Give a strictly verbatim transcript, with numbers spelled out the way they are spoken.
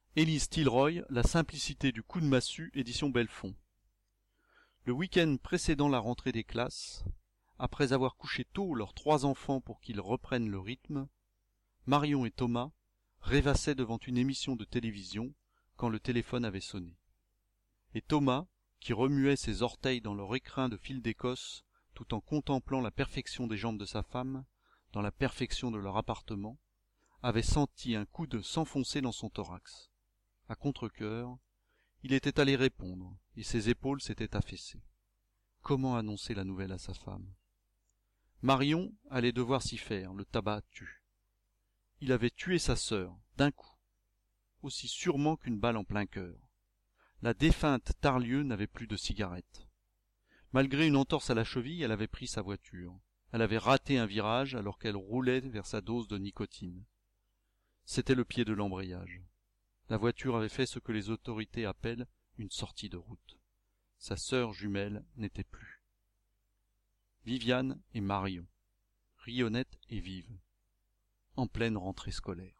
Élise Tilroy, La simplicité du coup de massue, édition Belfond. Le week-end précédant la rentrée des classes, après avoir couché tôt leurs trois enfants pour qu'ils reprennent le rythme, Marion et Thomas rêvassaient devant une émission de télévision quand le téléphone avait sonné. Et Thomas, qui remuait ses orteils dans leur écrin de fil d'Écosse tout en contemplant la perfection des jambes de sa femme, dans la perfection de leur appartement, avait senti un coude s'enfoncer dans son thorax. À contre-cœur, il était allé répondre, et ses épaules s'étaient affaissées. Comment annoncer la nouvelle à sa femme? Marion allait devoir s'y faire, le tabac tue. Il avait tué sa sœur, d'un coup, aussi sûrement qu'une balle en plein cœur. La défunte Tarlieu n'avait plus de cigarette. Malgré une entorse à la cheville, elle avait pris sa voiture. Elle avait raté un virage alors qu'elle roulait vers sa dose de nicotine. C'était le pied de l'embrayage. La voiture avait fait ce que les autorités appellent une sortie de route. Sa sœur jumelle n'était plus. Viviane et Marion, rayonnettes et vives, en pleine rentrée scolaire.